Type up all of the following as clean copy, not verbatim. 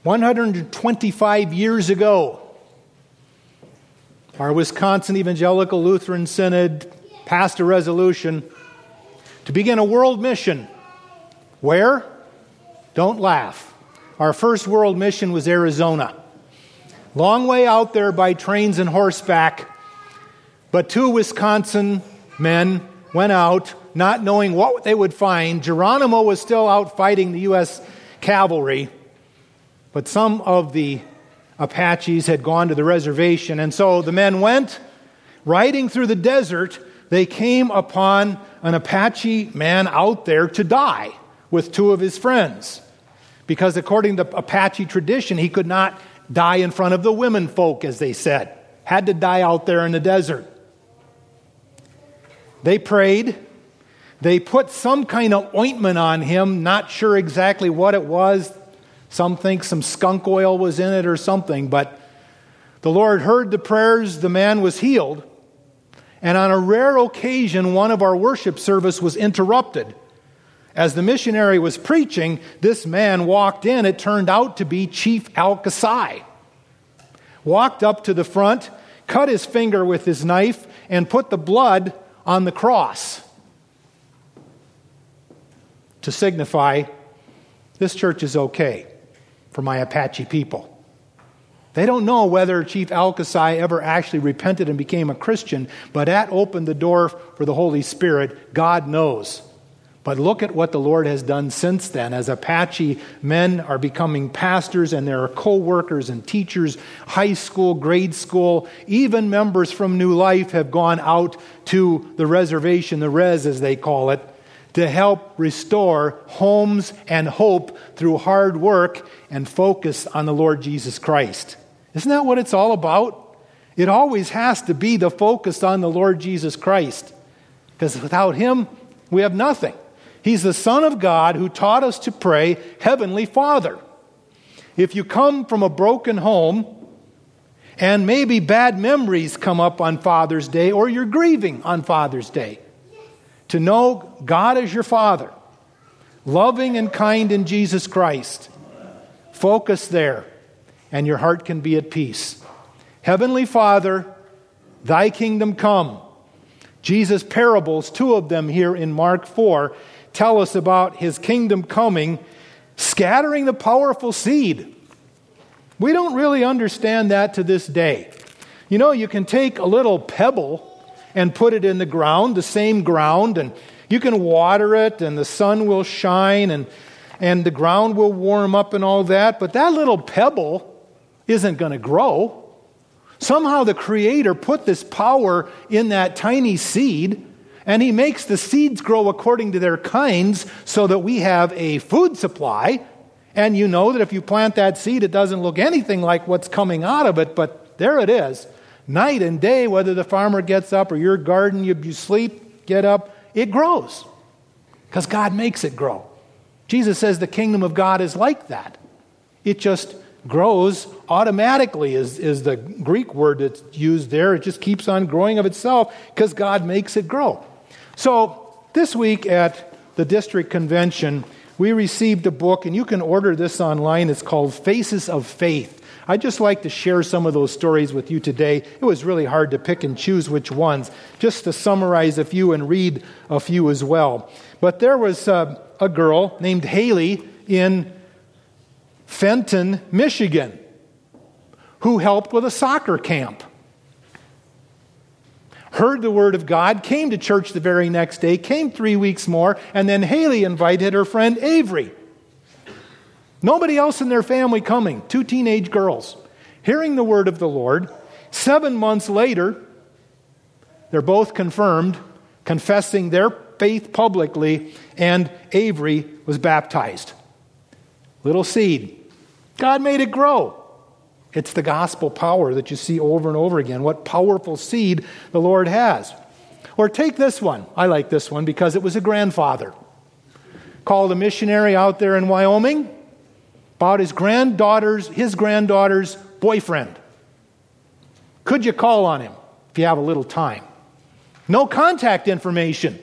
125 years ago, our Wisconsin Evangelical Lutheran Synod passed a resolution to begin a world mission. Where? Don't laugh. Our first world mission was Arizona. Long way out there by trains and horseback, but 2 Wisconsin men went out not knowing what they would find. Geronimo was still out fighting the U.S. cavalry, but some of the Apaches had gone to the reservation, and so the men went. Riding through the desert, they came upon an Apache man out there to die with 2 of his friends, because according to Apache tradition, he could not die in front of the women folk, as they said. Had to die out there in the desert. They prayed. They put some kind of ointment on him, not sure exactly what it was. Some think some skunk oil was in it or something, but the Lord heard the prayers. The man was healed. And on a rare occasion, one of our worship service was interrupted. As the missionary was preaching, this man walked in. It turned out to be Chief Al-Kasai. Walked up to the front, cut his finger with his knife, and put the blood on the cross to signify this church is okay for my Apache people. They don't know whether Chief Al-Kasai ever actually repented and became a Christian, but that opened the door for the Holy Spirit. God knows. But look at what the Lord has done since then. As Apache men are becoming pastors, and there are co-workers and teachers, high school, grade school, even members from New Life have gone out to the reservation, the res as they call it, to help restore homes and hope through hard work and focus on the Lord Jesus Christ. Isn't that what it's all about? It always has to be the focus on the Lord Jesus Christ, because without Him, we have nothing. He's the Son of God who taught us to pray, Heavenly Father. If you come from a broken home, and maybe bad memories come up on Father's Day, or you're grieving on Father's Day, to know God as your Father, loving and kind in Jesus Christ, focus there, and your heart can be at peace. Heavenly Father, Thy kingdom come. Jesus' parables, 2 of them here in Mark 4, tell us about His kingdom coming, scattering the powerful seed. We don't really understand that to this day. You know, you can take a little pebble and put it in the ground, the same ground, and you can water it, and the sun will shine, and the ground will warm up and all that, but that little pebble isn't going to grow. Somehow the Creator put this power in that tiny seed, and He makes the seeds grow according to their kinds so that we have a food supply. And you know that if you plant that seed, it doesn't look anything like what's coming out of it, but there it is. Night and day, whether the farmer gets up or your garden, you sleep, get up, it grows. Because God makes it grow. Jesus says the kingdom of God is like that. It just grows automatically is the Greek word that's used there. It just keeps on growing of itself because God makes it grow. So this week at the district convention, we received a book, and you can order this online. It's called Faces of Faith. I'd just like to share some of those stories with you today. It was really hard to pick and choose which ones, just to summarize a few and read a few as well. But there was a girl named Haley in Fenton, Michigan, who helped with a soccer camp. Heard the word of God, came to church the very next day, came 3 weeks more, and then Haley invited her friend Avery. Nobody else in their family coming, 2 teenage girls. Hearing the word of the Lord, 7 months later, they're both confirmed, confessing their faith publicly, and Avery was baptized. Little seed. God made it grow. It's the gospel power that you see over and over again. What powerful seed the Lord has. Or take this one. I like this one because it was a grandfather. Called a missionary out there in Wyoming about his granddaughter's boyfriend. Could you call on him if you have a little time? No contact information.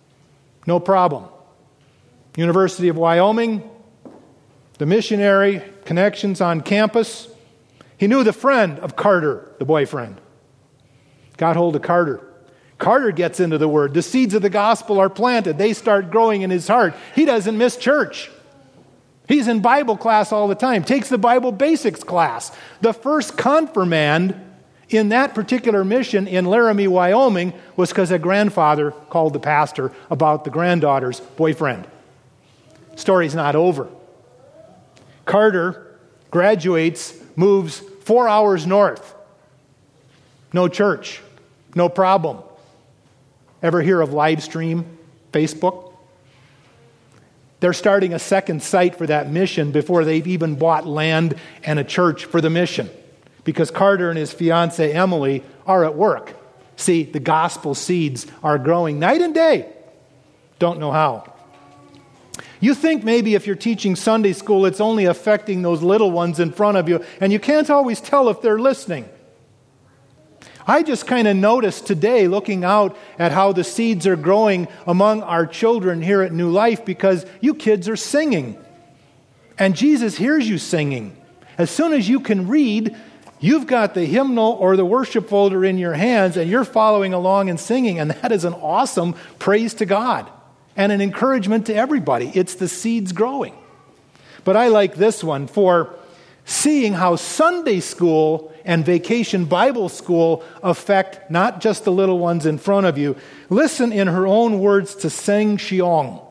No problem. University of Wyoming, the missionary connections on campus. He knew the friend of Carter, the boyfriend. Got hold of Carter. Carter gets into the Word. The seeds of the gospel are planted. They start growing in his heart. He doesn't miss church. He's in Bible class all the time. Takes the Bible basics class. The first confirmand in that particular mission in Laramie, Wyoming, was because a grandfather called the pastor about the granddaughter's boyfriend. Story's not over. Carter graduates, moves 4 hours north. No church. No problem. Ever hear of live stream Facebook? They're starting a second site for that mission before they've even bought land and a church for the mission. Because Carter and his fiancée Emily are at work. See, the gospel seeds are growing night and day. Don't know how. You think maybe if you're teaching Sunday school, it's only affecting those little ones in front of you, and you can't always tell if they're listening. I just kind of noticed today, looking out at how the seeds are growing among our children here at New Life, because you kids are singing. And Jesus hears you singing. As soon as you can read, you've got the hymnal or the worship folder in your hands, and you're following along and singing, and that is an awesome praise to God and an encouragement to everybody. It's the seeds growing. But I like this one for seeing how Sunday school and vacation Bible school affect not just the little ones in front of you. Listen in her own words to Seng Xiong.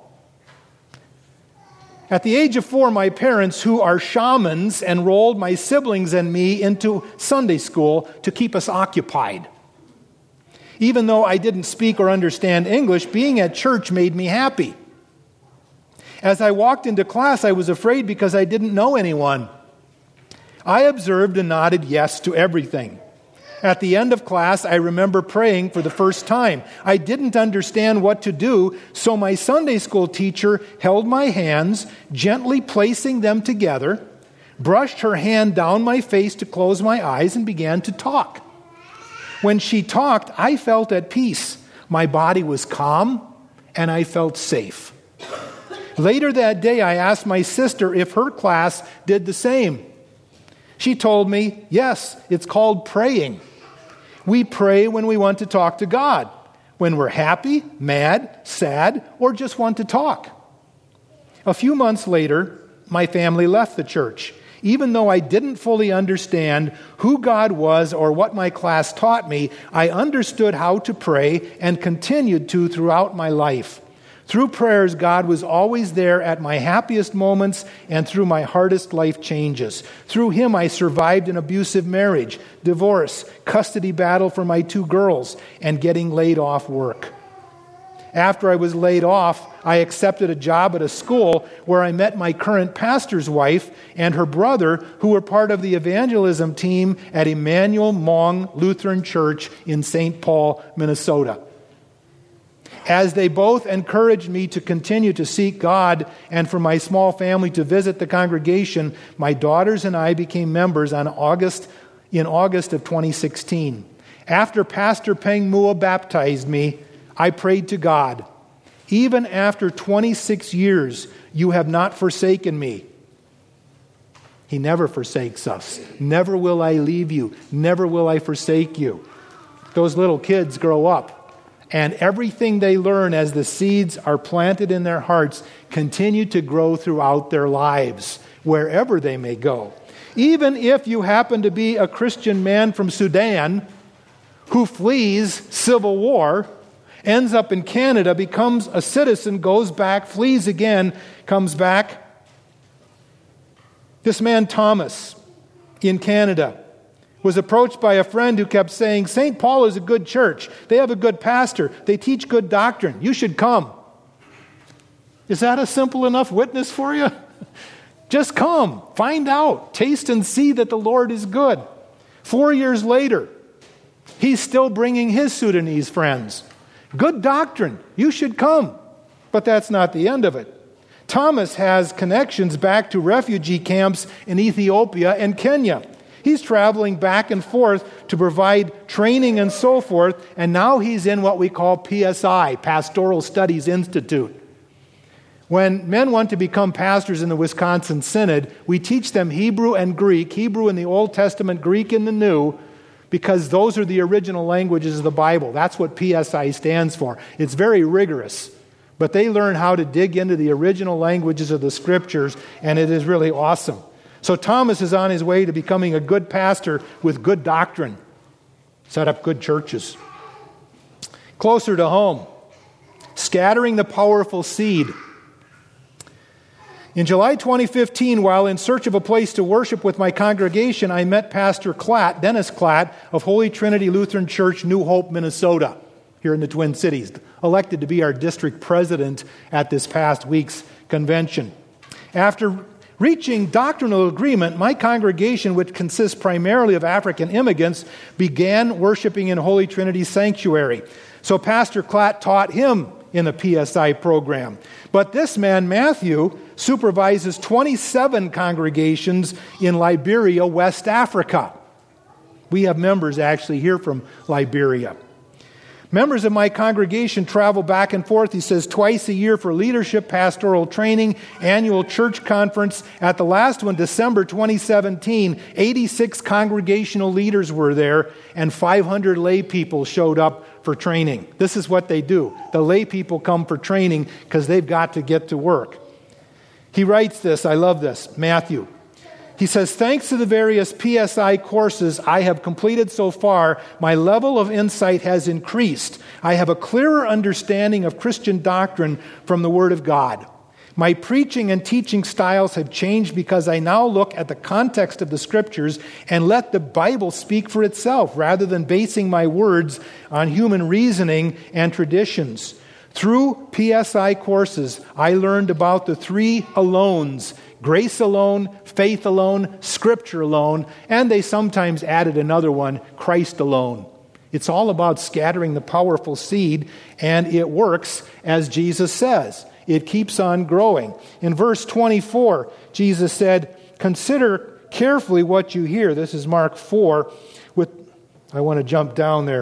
At the age of 4, my parents, who are shamans, enrolled my siblings and me into Sunday school to keep us occupied. Even though I didn't speak or understand English, being at church made me happy. As I walked into class, I was afraid because I didn't know anyone. I observed and nodded yes to everything. At the end of class, I remember praying for the first time. I didn't understand what to do, so my Sunday school teacher held my hands, gently placing them together, brushed her hand down my face to close my eyes, and began to talk. When she talked, I felt at peace. My body was calm, and I felt safe. Later that day, I asked my sister if her class did the same. She told me, yes, it's called praying. We pray when we want to talk to God, when we're happy, mad, sad, or just want to talk. A few months later, my family left the church. Even though I didn't fully understand who God was or what my class taught me, I understood how to pray and continued to throughout my life. Through prayers, God was always there at my happiest moments and through my hardest life changes. Through Him, I survived an abusive marriage, divorce, custody battle for my 2 girls, and getting laid off work. After I was laid off, I accepted a job at a school where I met my current pastor's wife and her brother, who were part of the evangelism team at Emmanuel Hmong Lutheran Church in St. Paul, Minnesota. As they both encouraged me to continue to seek God and for my small family to visit the congregation, my daughters and I became members in August of 2016. After Pastor Peng Mua baptized me, I prayed to God, even after 26 years, you have not forsaken me. He never forsakes us. Never will I leave you. Never will I forsake you. Those little kids grow up. And everything they learn as the seeds are planted in their hearts continue to grow throughout their lives, wherever they may go. Even if you happen to be a Christian man from Sudan who flees civil war, ends up in Canada, becomes a citizen, goes back, flees again, comes back. This man, Thomas, in Canada, was approached by a friend who kept saying, St. Paul is a good church. They have a good pastor. They teach good doctrine. You should come. Is that a simple enough witness for you? Just come. Find out. Taste and see that the Lord is good. 4 years later, he's still bringing his Sudanese friends. Good doctrine. You should come. But that's not the end of it. Thomas has connections back to refugee camps in Ethiopia and Kenya. He's traveling back and forth to provide training and so forth, and now he's in what we call PSI, Pastoral Studies Institute. When men want to become pastors in the Wisconsin Synod, we teach them Hebrew and Greek, Hebrew in the Old Testament, Greek in the New, because those are the original languages of the Bible. That's what PSI stands for. It's very rigorous. But they learn how to dig into the original languages of the Scriptures, and it is really awesome. So Thomas is on his way to becoming a good pastor with good doctrine. Set up good churches. Closer to home, scattering the powerful seed. In July 2015, while in search of a place to worship with my congregation, I met Pastor Klatt, Dennis Klatt, of Holy Trinity Lutheran Church, New Hope, Minnesota, here in the Twin Cities, elected to be our district president at this past week's convention. After reaching doctrinal agreement, my congregation, which consists primarily of African immigrants, began worshiping in Holy Trinity Sanctuary. So Pastor Klatt taught him in the PSI program. But this man, Matthew, supervises 27 congregations in Liberia, West Africa. We have members actually here from Liberia. Members of my congregation travel back and forth, he says, twice a year for leadership, pastoral training, annual church conference. At the last one, December 2017, 86 congregational leaders were there and 500 lay people showed up for training. This is what they do. The lay people come for training because they've got to get to work. He writes this, I love this, Matthew. He says, thanks to the various PSI courses I have completed so far, my level of insight has increased. I have a clearer understanding of Christian doctrine from the Word of God. My preaching and teaching styles have changed because I now look at the context of the Scriptures and let the Bible speak for itself rather than basing my words on human reasoning and traditions. Through PSI courses, I learned about the three alones: grace alone, faith alone, Scripture alone, and they sometimes added another one, Christ alone. It's all about scattering the powerful seed, and it works as Jesus says. It keeps on growing. In verse 24, Jesus said, consider carefully what you hear. This is Mark 4. I want to jump down there.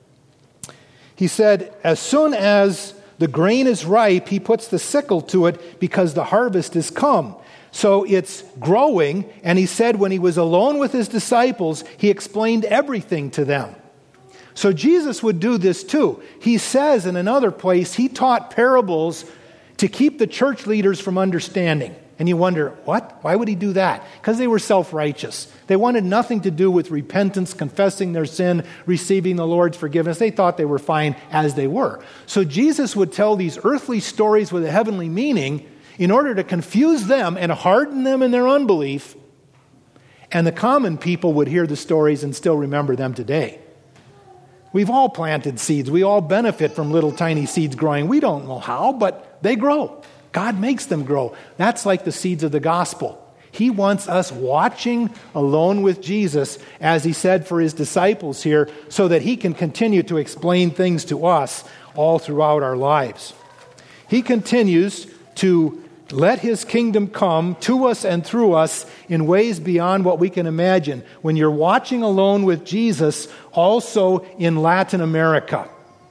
He said, as soon as the grain is ripe, he puts the sickle to it because the harvest is come. So it's growing, and he said when he was alone with his disciples, he explained everything to them. So Jesus would do this too. He says in another place, he taught parables to keep the church leaders from understanding. And you wonder, what? Why would he do that? Because they were self-righteous. They wanted nothing to do with repentance, confessing their sin, receiving the Lord's forgiveness. They thought they were fine as they were. So Jesus would tell these earthly stories with a heavenly meaning in order to confuse them and harden them in their unbelief. And the common people would hear the stories and still remember them today. We've all planted seeds. We all benefit from little tiny seeds growing. We don't know how, but they grow. God makes them grow. That's like the seeds of the gospel. He wants us watching alone with Jesus, as he said for his disciples here, so that he can continue to explain things to us all throughout our lives. He continues to let his kingdom come to us and through us in ways beyond what we can imagine. When you're watching alone with Jesus, also in Latin America.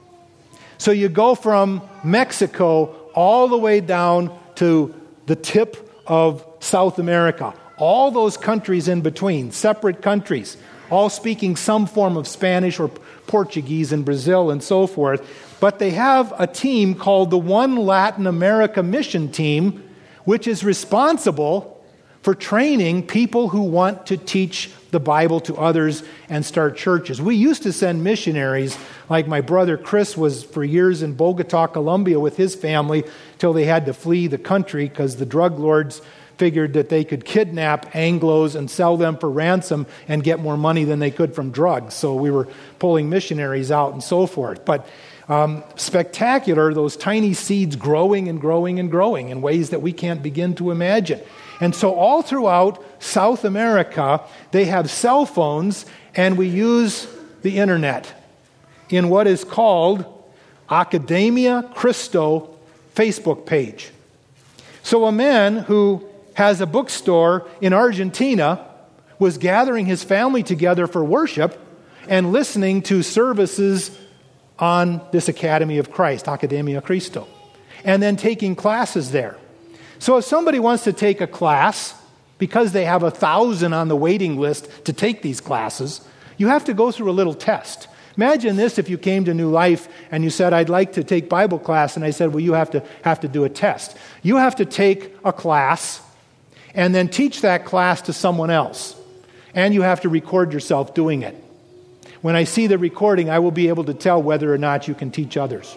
So you go from Mexico all the way down to the tip of South America. All those countries in between, separate countries, all speaking some form of Spanish or Portuguese in Brazil and so forth. But they have a team called the One Latin America Mission Team, which is responsible for training people who want to teach the Bible to others and start churches. We used to send missionaries, like my brother Chris was for years in Bogota, Colombia with his family, till they had to flee the country because the drug lords figured that they could kidnap Anglos and sell them for ransom and get more money than they could from drugs. So we were pulling missionaries out and so forth. But spectacular, those tiny seeds growing and growing and growing in ways that we can't begin to imagine. And so all throughout South America, they have cell phones, and we use the internet in what is called Academia Christo Facebook page. So a man who has a bookstore in Argentina was gathering his family together for worship and listening to services on this Academy of Christ, Academia Christo, and then taking classes there. So if somebody wants to take a class, because they have 1,000 on the waiting list to take these classes, you have to go through a little test. Imagine this if you came to New Life and you said, I'd like to take Bible class, and I said, well, you have to do a test. You have to take a class and then teach that class to someone else. And you have to record yourself doing it. When I see the recording, I will be able to tell whether or not you can teach others.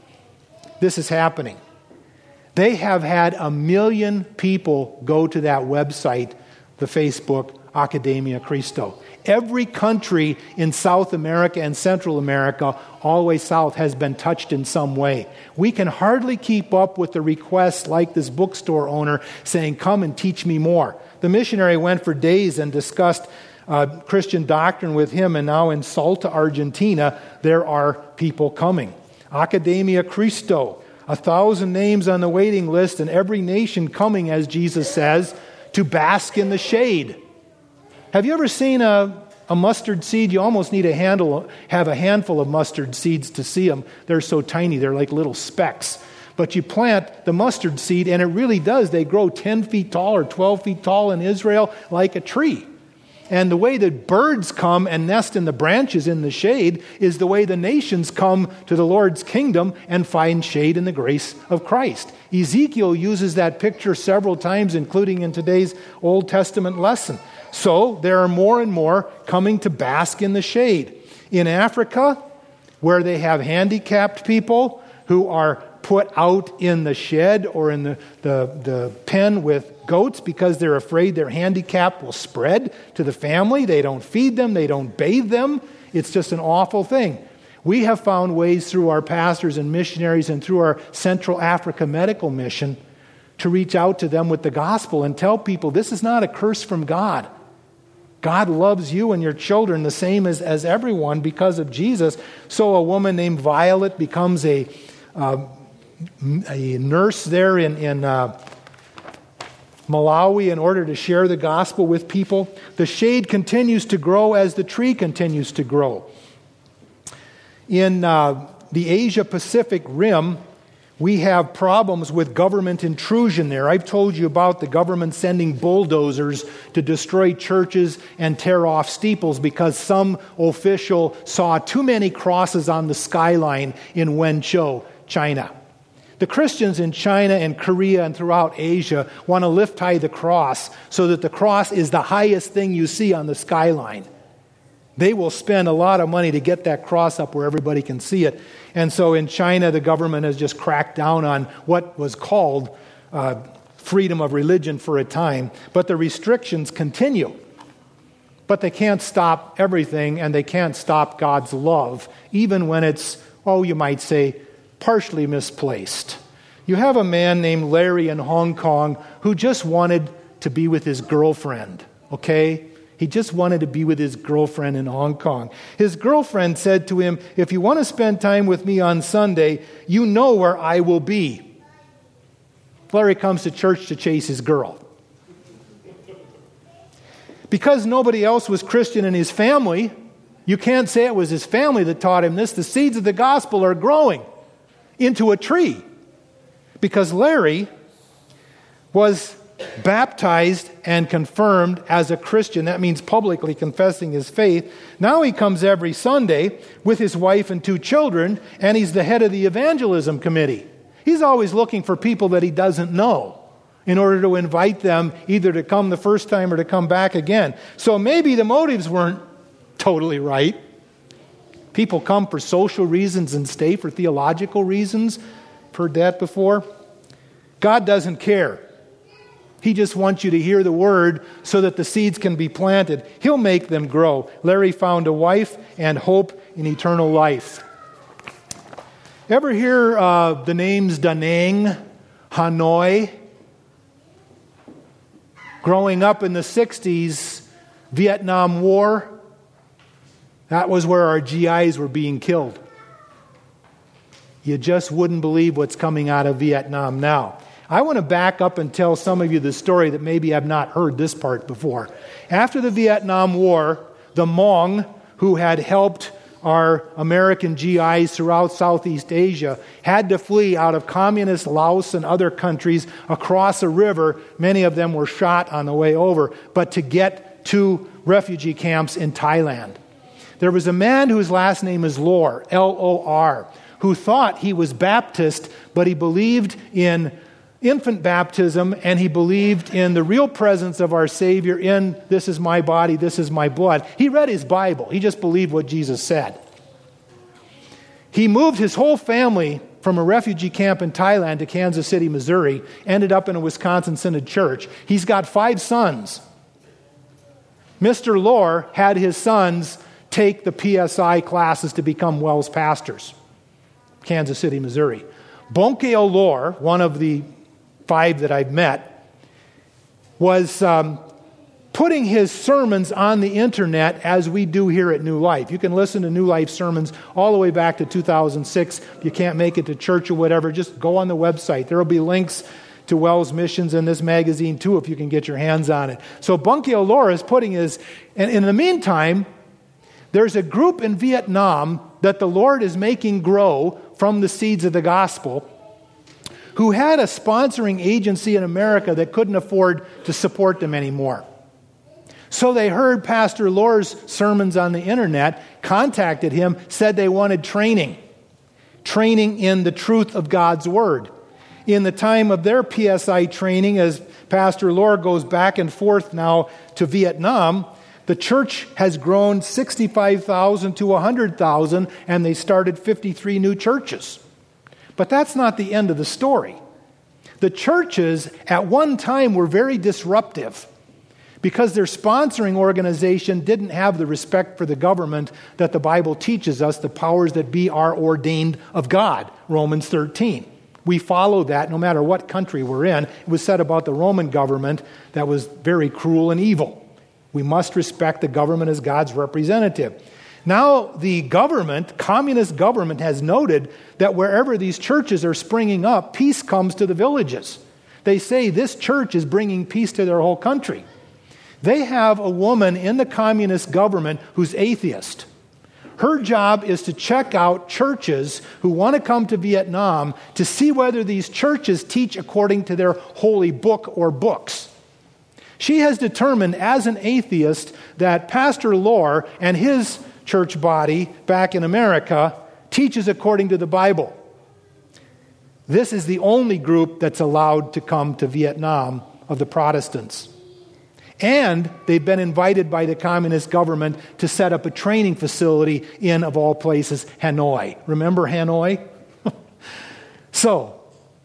This is happening. They have had 1 million people go to that website, the Facebook, Academia Christo. Every country in South America and Central America, all the way south, has been touched in some way. We can hardly keep up with the requests like this bookstore owner saying, come and teach me more. The missionary went for days and discussed Christian doctrine with him, and now in Salta, Argentina, there are people coming. Academia Christo, 1,000 names on the waiting list, and every nation coming, as Jesus says, to bask in the shade. Have you ever seen a mustard seed? You almost need have a handful of mustard seeds to see them. They're so tiny, they're like little specks. But you plant the mustard seed, and it really does. They grow 10 feet tall or 12 feet tall in Israel like a tree. And the way that birds come and nest in the branches in the shade is the way the nations come to the Lord's kingdom and find shade in the grace of Christ. Ezekiel uses that picture several times, including in today's Old Testament lesson. So there are more and more coming to bask in the shade. In Africa, where they have handicapped people who are put out in the shed or in the pen with goats because they're afraid their handicap will spread to the family. They don't feed them. They don't bathe them. It's just an awful thing. We have found ways through our pastors and missionaries and through our Central Africa Medical Mission to reach out to them with the gospel and tell people this is not a curse from God. God loves you and your children the same as everyone because of Jesus. So a woman named Violet becomes a nurse there in Malawi in order to share the gospel with people. The shade continues to grow as the tree continues to grow. In the Asia-Pacific Rim, we have problems with government intrusion there. I've told you about the government sending bulldozers to destroy churches and tear off steeples because some official saw too many crosses on the skyline in Wenzhou, China. The Christians in China and Korea and throughout Asia want to lift high the cross so that the cross is the highest thing you see on the skyline. They will spend a lot of money to get that cross up where everybody can see it. And so in China, the government has just cracked down on what was called freedom of religion for a time. But the restrictions continue. But they can't stop everything, and they can't stop God's love, even when it's, you might say, partially misplaced. You have a man named Larry in Hong Kong who just wanted to be with his girlfriend, okay? He just wanted to be with his girlfriend in Hong Kong. His girlfriend said to him, if you want to spend time with me on Sunday, you know where I will be. Larry comes to church to chase his girl. Because nobody else was Christian in his family, you can't say it was his family that taught him this. The seeds of the gospel are growing into a tree. Because Larry was baptized and confirmed as a Christian. That means publicly confessing his faith. Now he comes every Sunday with his wife and 2 children, and he's the head of the evangelism committee. He's always looking for people that he doesn't know in order to invite them either to come the first time or to come back again. So maybe the motives weren't totally right. People come for social reasons and stay for theological reasons. I've heard that before. God doesn't care. He just wants you to hear the word so that the seeds can be planted. He'll make them grow. Larry found a wife and hope in eternal life. Ever hear the names Da Nang, Hanoi? Growing up in the 60s, Vietnam War, that was where our GIs were being killed. You just wouldn't believe what's coming out of Vietnam now. I want to back up and tell some of you the story that maybe have not heard this part before. After the Vietnam War, the Hmong, who had helped our American GIs throughout Southeast Asia had to flee out of communist Laos and other countries across a river. Many of them were shot on the way over, but to get to refugee camps in Thailand. There was a man whose last name is Lor, L-O-R, who thought he was Baptist, but he believed in infant baptism, and he believed in the real presence of our Savior in this is my body, this is my blood. He read his Bible. He just believed what Jesus said. He moved his whole family from a refugee camp in Thailand to Kansas City, Missouri, ended up in a Wisconsin Synod church. He's got 5 sons. Mr. Lor had his sons take the PSI classes to become WELS pastors. Kansas City, Missouri. Bongkeo Lor, one of the 5 that I've met, was putting his sermons on the internet as we do here at New Life. You can listen to New Life sermons all the way back to 2006. If you can't make it to church or whatever, just go on the website. There will be links to WELS Missions in this magazine too if you can get your hands on it. So Bongkeo Lor is putting his... And in the meantime, there's a group in Vietnam that the Lord is making grow from the seeds of the gospel, who had a sponsoring agency in America that couldn't afford to support them anymore. So they heard Pastor Lor's sermons on the internet, contacted him, said they wanted training in the truth of God's Word. In the time of their PSI training, as Pastor Lor goes back and forth now to Vietnam, the church has grown 65,000 to 100,000, and they started 53 new churches. But that's not the end of the story. The churches at one time were very disruptive because their sponsoring organization didn't have the respect for the government that the Bible teaches us. The powers that be are ordained of God, Romans 13. We follow that no matter what country we're in. It was said about the Roman government that was very cruel and evil. We must respect the government as God's representative. Now the government, communist government, has noted that wherever these churches are springing up, peace comes to the villages. They say this church is bringing peace to their whole country. They have a woman in the communist government who's atheist. Her job is to check out churches who want to come to Vietnam to see whether these churches teach according to their holy book or books. She has determined as an atheist that Pastor Lor and his church body back in America teaches according to the Bible. This is the only group that's allowed to come to Vietnam of the Protestants. And they've been invited by the communist government to set up a training facility in, of all places, Hanoi. Remember Hanoi? So,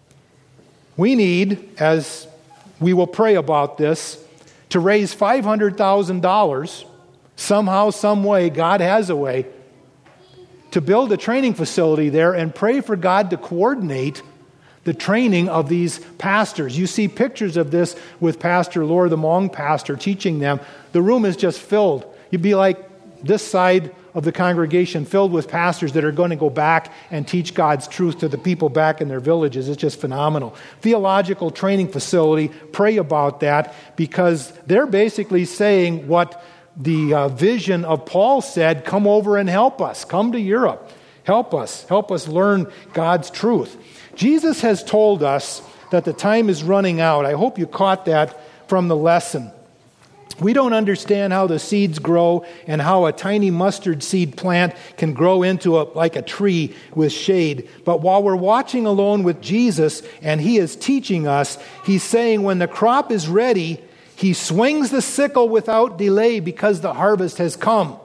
we need, as we will pray about this, to raise $500,000 somehow, some way, God has a way, to build a training facility there and pray for God to coordinate the training of these pastors. You see pictures of this with Pastor Lor, the Hmong pastor, teaching them. The room is just filled. You'd be like this side of the congregation filled with pastors that are going to go back and teach God's truth to the people back in their villages. It's just phenomenal. Theological training facility, pray about that, because they're basically saying what the vision of Paul said, come over and help us. Come to Europe. Help us learn God's truth. Jesus has told us that the time is running out. I hope you caught that from the lesson. We don't understand how the seeds grow and how a tiny mustard seed plant can grow into like a tree with shade. But while we're watching alone with Jesus and he is teaching us, he's saying when the crop is ready, he swings the sickle without delay because the harvest has come.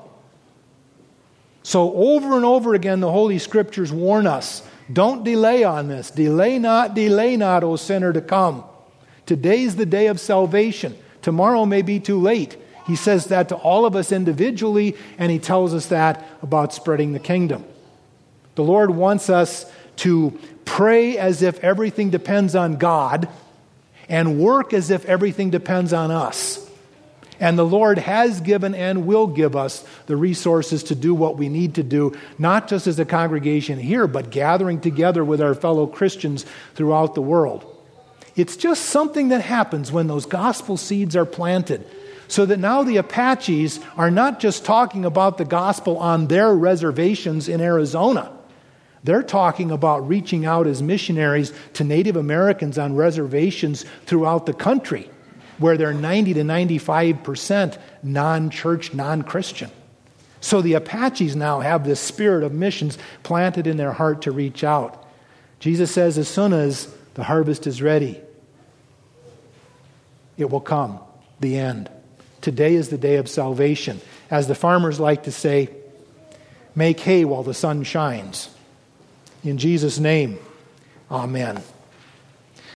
So over and over again, the Holy Scriptures warn us, don't delay on this. Delay not, O sinner, to come. Today's the day of salvation. Tomorrow may be too late. He says that to all of us individually, and he tells us that about spreading the kingdom. The Lord wants us to pray as if everything depends on God and work as if everything depends on us. And the Lord has given and will give us the resources to do what we need to do, not just as a congregation here, but gathering together with our fellow Christians throughout the world. It's just something that happens when those gospel seeds are planted. So that now the Apaches are not just talking about the gospel on their reservations in Arizona. They're talking about reaching out as missionaries to Native Americans on reservations throughout the country, where they're 90 to 95% non-church, non-Christian. So the Apaches now have this spirit of missions planted in their heart to reach out. Jesus says as soon as the harvest is ready, it will come, the end. Today is the day of salvation. As the farmers like to say, make hay while the sun shines. In Jesus' name, amen.